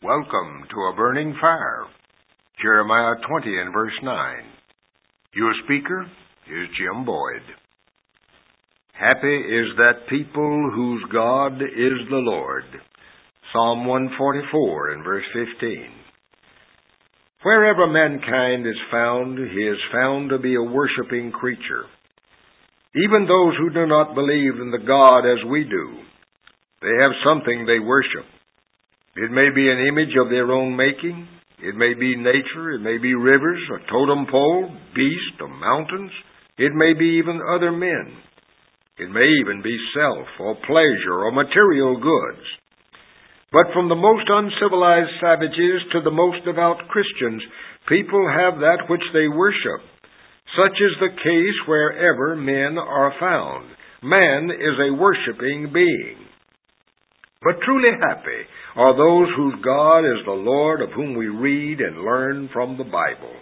Welcome to a burning fire. Jeremiah 20 and verse 9. Your speaker is Jim Boyd. Happy is that people whose God is the Lord. Psalm 144 and verse 15. Wherever mankind is found, he is found to be a worshiping creature. Even those who do not believe in the God as we do, they have something they worship. It may be an image of their own making. It may be nature. It may be rivers, a totem pole, beast, or mountains. It may be even other men. It may even be self, or pleasure, or material goods. But from the most uncivilized savages to the most devout Christians, people have that which they worship. Such is the case wherever men are found. Man is a worshiping being. But truly happy are those whose God is the Lord, of whom we read and learn from the Bible.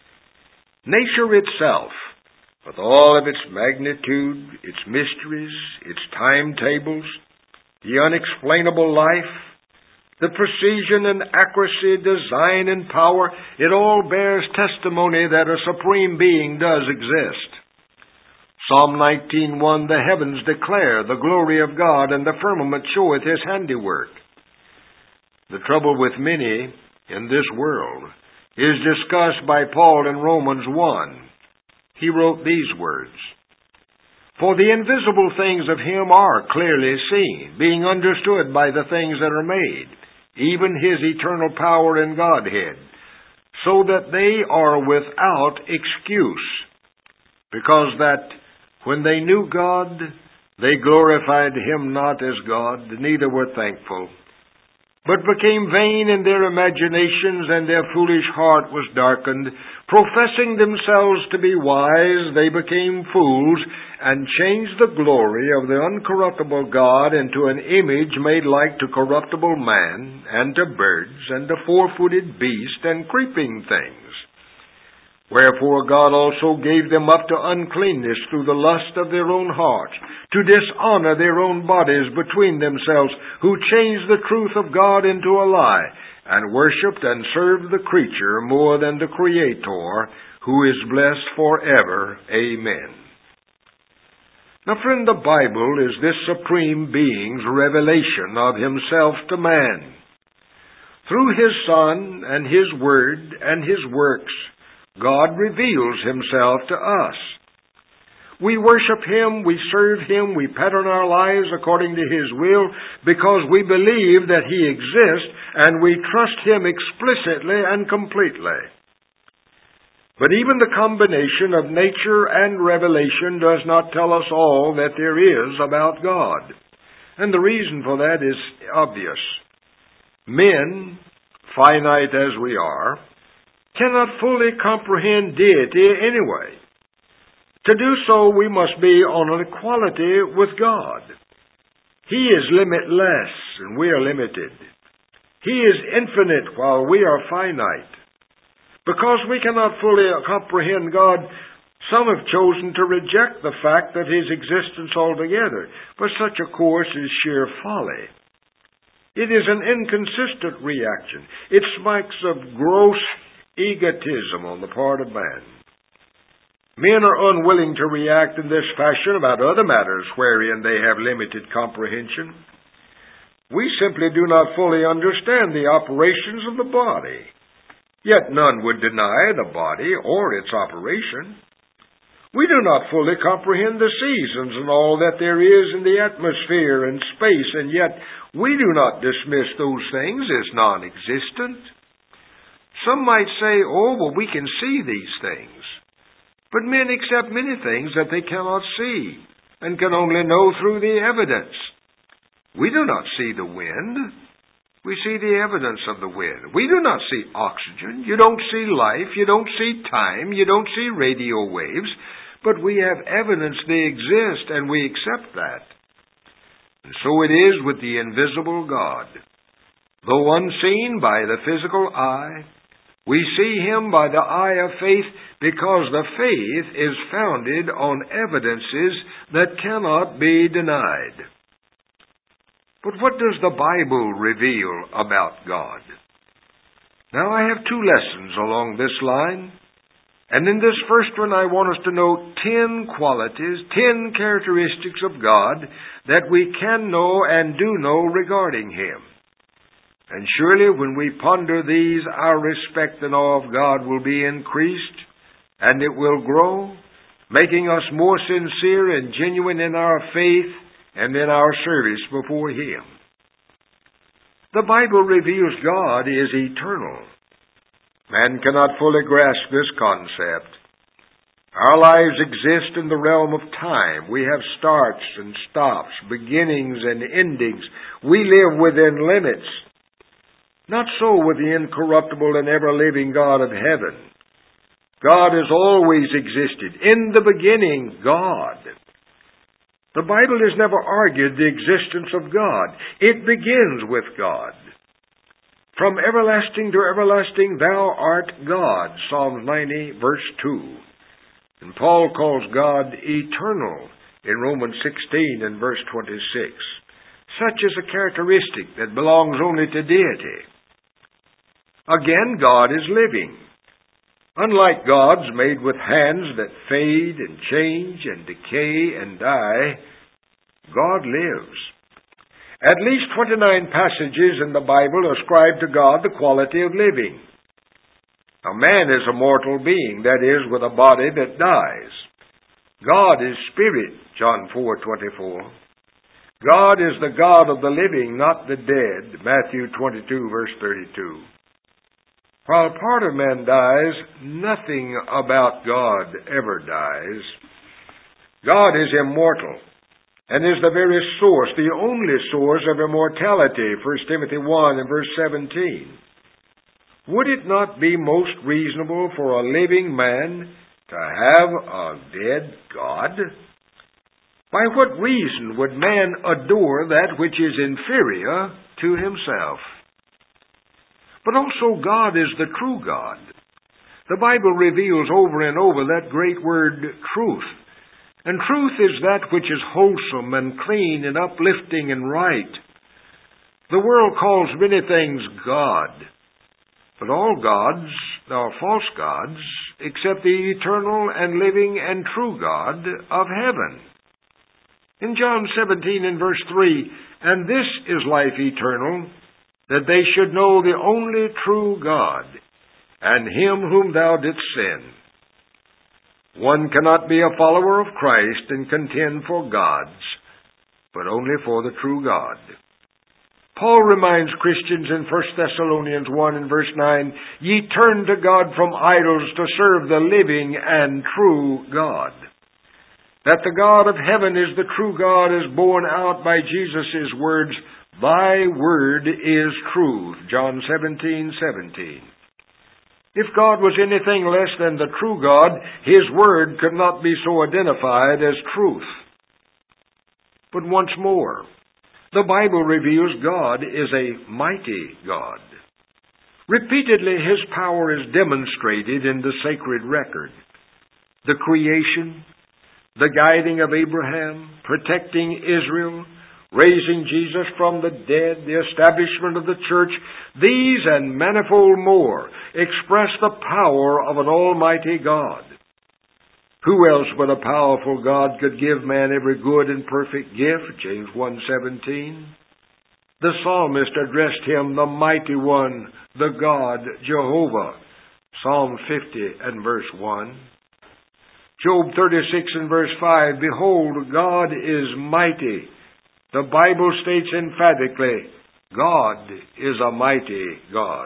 Nature itself, with all of its magnitude, its mysteries, its timetables, the unexplainable life, the precision and accuracy, design and power, it all bears testimony that a supreme being does exist. Psalm 19:1, the heavens declare the glory of God, and the firmament showeth his handiwork. The trouble with many in this world is discussed by Paul in Romans 1. He wrote these words, For the invisible things of him are clearly seen, being understood by the things that are made, even his eternal power and Godhead, so that they are without excuse, because that when they knew God, they glorified him not as God, neither were thankful, but became vain in their imaginations, and their foolish heart was darkened. Professing themselves to be wise, they became fools, and changed the glory of the uncorruptible God into an image made like to corruptible man, and to birds, and to four-footed beasts, and creeping things. Wherefore God also gave them up to uncleanness through the lust of their own hearts, to dishonor their own bodies between themselves, who changed the truth of God into a lie, and worshipped and served the creature more than the Creator, who is blessed forever. Amen. Now, friend, the Bible is this supreme being's revelation of himself to man. Through his Son and his Word and his works, God reveals himself to us. We worship him, we serve him, we pattern our lives according to his will because we believe that he exists and we trust him explicitly and completely. But even the combination of nature and revelation does not tell us all that there is about God. And the reason for that is obvious. Men, finite as we are, cannot fully comprehend deity anyway. To do so, we must be on an equality with God. He is limitless, and we are limited. He is infinite, while we are finite. Because we cannot fully comprehend God, some have chosen to reject the fact that his existence altogether. But such a course is sheer folly. It is an inconsistent reaction. It smacks of gross egotism on the part of man. Men are unwilling to react in this fashion about other matters wherein they have limited comprehension. We simply do not fully understand the operations of the body. Yet none would deny the body or its operation. We do not fully comprehend the seasons and all that there is in the atmosphere and space, and yet we do not dismiss those things as non-existent. Some might say, well, we can see these things. But men accept many things that they cannot see and can only know through the evidence. We do not see the wind. We see the evidence of the wind. We do not see oxygen. You don't see life. You don't see time. You don't see radio waves. But we have evidence they exist, and we accept that. And so it is with the invisible God. Though unseen by the physical eye, we see him by the eye of faith, because the faith is founded on evidences that cannot be denied. But what does the Bible reveal about God? Now, I have two lessons along this line. And in this first one, I want us to note 10 qualities, 10 characteristics of God that we can know and do know regarding Him. And surely when we ponder these, our respect and awe of God will be increased, and it will grow, making us more sincere and genuine in our faith and in our service before Him. The Bible reveals God is eternal. Man cannot fully grasp this concept. Our lives exist in the realm of time. We have starts and stops, beginnings and endings. We live within limits. Not so with the incorruptible and ever-living God of heaven. God has always existed. In the beginning, God. The Bible has never argued the existence of God. It begins with God. From everlasting to everlasting, thou art God, Psalm 90, verse 2. And Paul calls God eternal in Romans 16 and verse 26. Such is a characteristic that belongs only to deity. Again, God is living. Unlike gods made with hands that fade and change and decay and die, God lives. At least 29 passages in the Bible ascribe to God the quality of living. Now, man is a mortal being, that is, with a body that dies. God is spirit, John 4:24. God is the God of the living, not the dead, Matthew 22, verse 32. While part of man dies, nothing about God ever dies. God is immortal and is the very source, the only source of immortality, 1 Timothy 1 and verse 17. Would it not be most reasonable for a living man to have a dead God? By what reason would man adore that which is inferior to himself? But also God is the true God. The Bible reveals over and over that great word, truth. And truth is that which is wholesome and clean and uplifting and right. The world calls many things God, but all gods are false gods except the eternal and living and true God of heaven. In John 17 and verse 3, and this is life eternal, that they should know the only true God, and Him whom thou didst send. One cannot be a follower of Christ and contend for gods, but only for the true God. Paul reminds Christians in 1 Thessalonians 1 and verse 9, ye turn to God from idols to serve the living and true God. That the God of heaven is the true God is borne out by Jesus' words, thy word is truth, John 17:17. If God was anything less than the true God, His Word could not be so identified as truth. But once more, the Bible reveals God is a mighty God. Repeatedly, His power is demonstrated in the sacred record. The creation, the guiding of Abraham, protecting Israel, raising Jesus from the dead, the establishment of the church, these and manifold more express the power of an almighty God. Who else but a powerful God could give man every good and perfect gift? James 1:17. The psalmist addressed Him, the mighty one, the God, Jehovah. Psalm 50 and verse 1. Job 36 and verse 5, behold, God is mighty. The Bible states emphatically, God is a mighty God.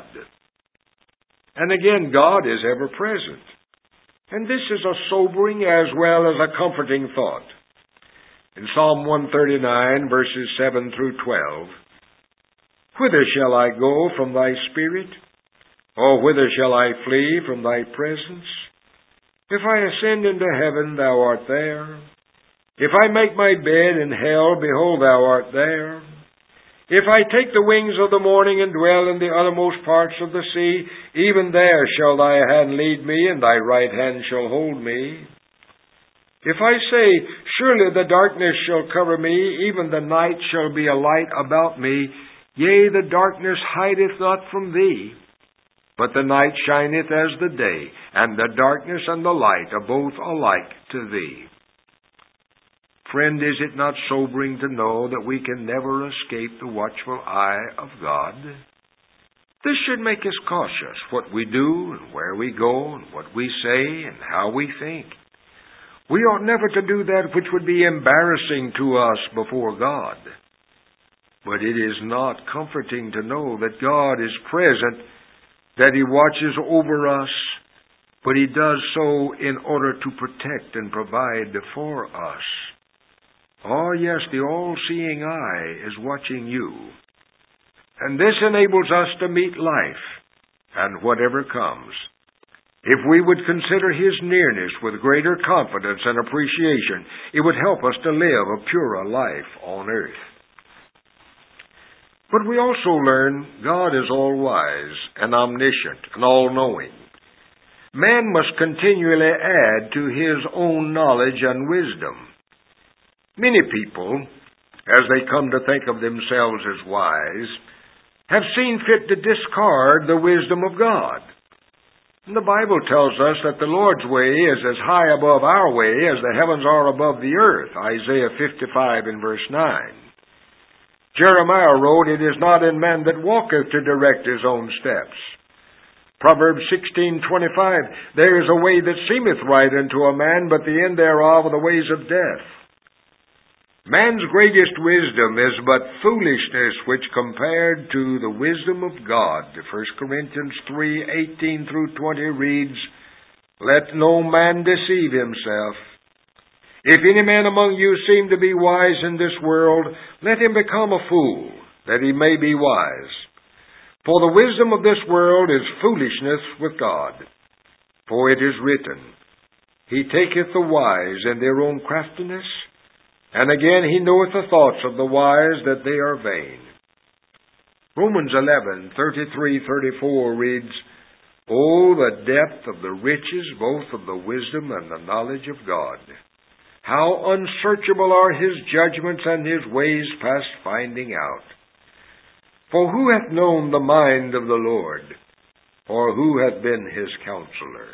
And again, God is ever present. And this is a sobering as well as a comforting thought. In Psalm 139, verses 7 through 12, whither shall I go from thy spirit? Or whither shall I flee from thy presence? If I ascend into heaven, thou art there. If I make my bed in hell, behold, thou art there. If I take the wings of the morning and dwell in the uttermost parts of the sea, even there shall thy hand lead me, and thy right hand shall hold me. If I say, surely the darkness shall cover me, even the night shall be a light about me, yea, the darkness hideth not from thee. But the night shineth as the day, and the darkness and the light are both alike to thee. Friend, is it not sobering to know that we can never escape the watchful eye of God? This should make us cautious, what we do and where we go and what we say and how we think. We ought never to do that which would be embarrassing to us before God. But it is not comforting to know that God is present, that He watches over us, but He does so in order to protect and provide for us. Oh, yes, the all-seeing eye is watching you. And this enables us to meet life and whatever comes. If we would consider His nearness with greater confidence and appreciation, it would help us to live a purer life on earth. But we also learn God is all-wise and omniscient and all-knowing. Man must continually add to his own knowledge and wisdom. Many people, as they come to think of themselves as wise, have seen fit to discard the wisdom of God. And the Bible tells us that the Lord's way is as high above our way as the heavens are above the earth, Isaiah 55 and verse 9. Jeremiah wrote, "It is not in man that walketh to direct his own steps." Proverbs 16:25, "There is a way that seemeth right unto a man, but the end thereof are the ways of death." Man's greatest wisdom is but foolishness which compared to the wisdom of God. 1 Corinthians 3:18 through 20 reads, "Let no man deceive himself. If any man among you seem to be wise in this world, let him become a fool, that he may be wise. For the wisdom of this world is foolishness with God. For it is written, He taketh the wise in their own craftiness, and again He knoweth the thoughts of the wise, that they are vain." Romans 11:33-34 reads, "O the depth of the riches, both of the wisdom and the knowledge of God! How unsearchable are His judgments, and His ways past finding out. For who hath known the mind of the Lord? Or who hath been His counselor?"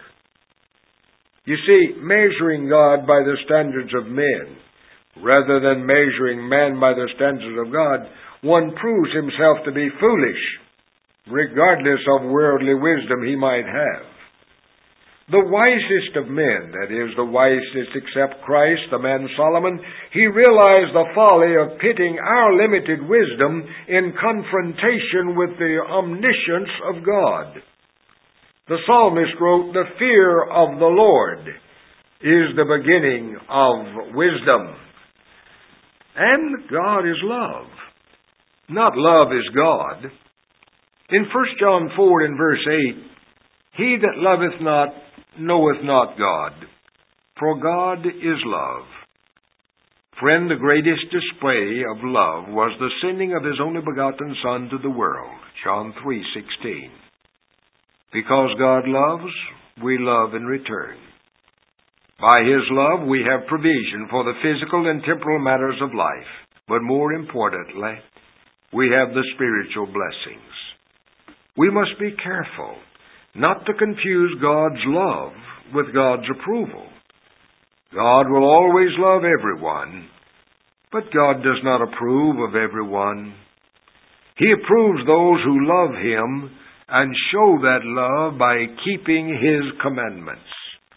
You see, measuring God by the standards of men, rather than measuring man by the standards of God, one proves himself to be foolish, regardless of worldly wisdom he might have. The wisest of men, that is, the wisest except Christ, the man Solomon, he realized the folly of pitting our limited wisdom in confrontation with the omniscience of God. The psalmist wrote, "The fear of the Lord is the beginning of wisdom." And God is love. Not love is God. In 1 John 4 and verse 8, "He that loveth not knoweth not God, for God is love." Friend, the greatest display of love was the sending of His only begotten Son to the world, John 3:16. Because God loves, we love in return. By His love, we have provision for the physical and temporal matters of life. But more importantly, we have the spiritual blessings. We must be careful not to confuse God's love with God's approval. God will always love everyone, but God does not approve of everyone. He approves those who love Him and show that love by keeping His commandments.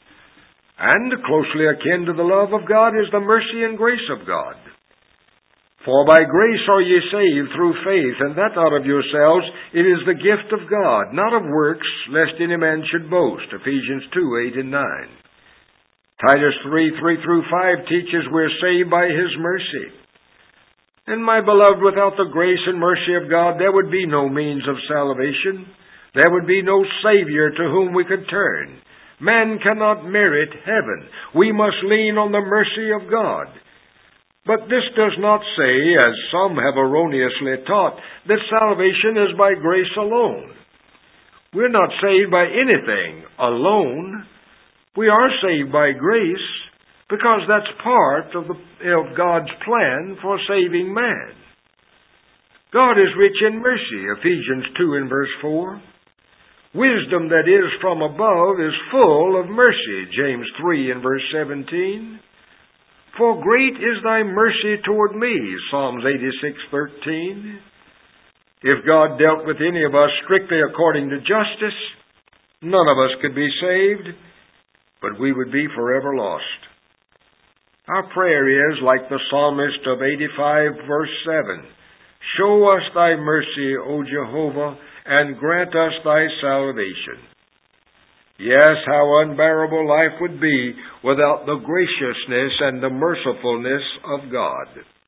And closely akin to the love of God is the mercy and grace of God. "For by grace are ye saved through faith, and that not of yourselves, it is the gift of God, not of works, lest any man should boast." Ephesians 2:8 and 9. Titus 3:3-5 teaches we're saved by His mercy. And my beloved, without the grace and mercy of God, there would be no means of salvation. There would be no Savior to whom we could turn. Man cannot merit heaven. We must lean on the mercy of God. But this does not say, as some have erroneously taught, that salvation is by grace alone. We're not saved by anything alone. We are saved by grace because that's part of God's plan for saving man. God is rich in mercy, Ephesians 2 and verse 4. Wisdom that is from above is full of mercy, James 3 and verse 17. For great is thy mercy toward me, Psalms 86:13. If God dealt with any of us strictly according to justice, none of us could be saved, but we would be forever lost. Our prayer is, like the psalmist of 85 verse 7, Show us thy mercy, O Jehovah, and grant us thy salvation. Yes, how unbearable life would be without the graciousness and the mercifulness of God.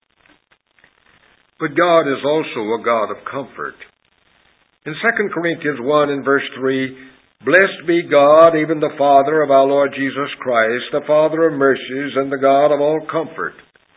But God is also a God of comfort. In 2 Corinthians 1 and verse 3, Blessed be God, even the Father of our Lord Jesus Christ, the Father of mercies and the God of all comfort.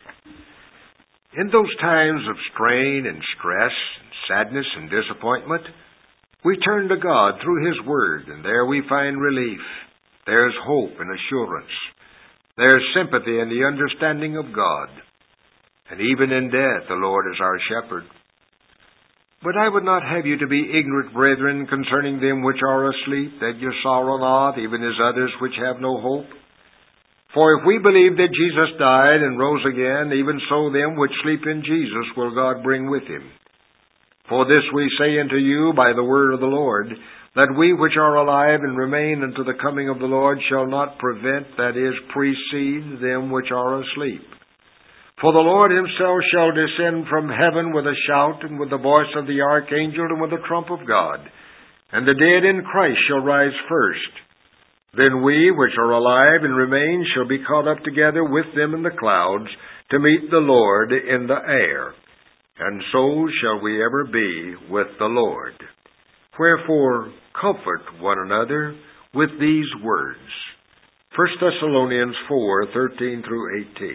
In those times of strain and stress, and sadness and disappointment, we turn to God through His Word, and there we find relief. There's hope and assurance. There's sympathy and the understanding of God. And even in death, the Lord is our shepherd. But I would not have you to be ignorant, brethren, concerning them which are asleep, that ye sorrow not, even as others which have no hope. For if we believe that Jesus died and rose again, even so them which sleep in Jesus will God bring with Him. For this we say unto you by the word of the Lord, that we which are alive and remain unto the coming of the Lord shall not prevent, that is, precede them which are asleep. For the Lord Himself shall descend from heaven with a shout, and with the voice of the archangel, and with the trump of God. And the dead in Christ shall rise first. Then we which are alive and remain shall be caught up together with them in the clouds, to meet the Lord in the air. And so shall we ever be with the Lord. Wherefore, comfort one another with these words. 1 Thessalonians 4:13 through 18.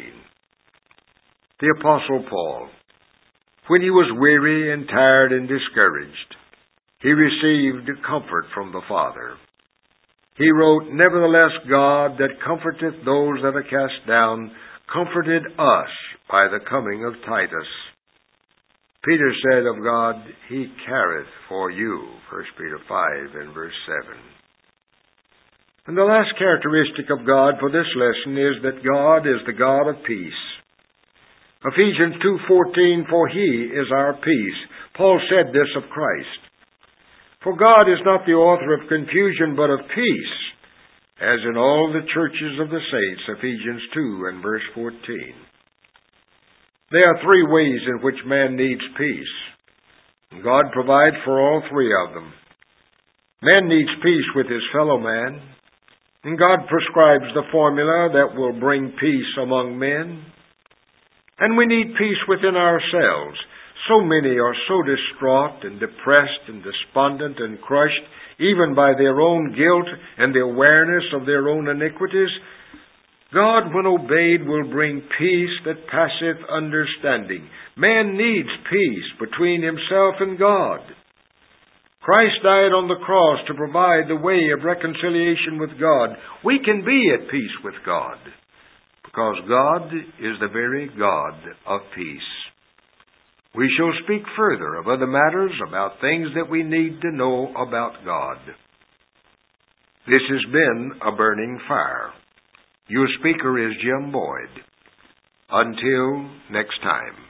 The Apostle Paul, when he was weary and tired and discouraged, he received comfort from the Father. He wrote, Nevertheless God that comforteth those that are cast down, comforted us by the coming of Titus. Peter said of God, He careth for you, 1 Peter 5 and verse 7. And the last characteristic of God for this lesson is that God is the God of peace. Ephesians 2:14, For He is our peace. Paul said this of Christ. For God is not the author of confusion, but of peace, as in all the churches of the saints, Ephesians 2 and verse 14. There are three ways in which man needs peace. God provides for all three of them. Man needs peace with his fellow man, and God prescribes the formula that will bring peace among men. And we need peace within ourselves. So many are so distraught and depressed and despondent and crushed, even by their own guilt and the awareness of their own iniquities. God, when obeyed, will bring peace that passeth understanding. Man needs peace between himself and God. Christ died on the cross to provide the way of reconciliation with God. We can be at peace with God, because God is the very God of peace. We shall speak further of other matters, about things that we need to know about God. This has been A Burning Fire. Your speaker is Jim Boyd. Until next time.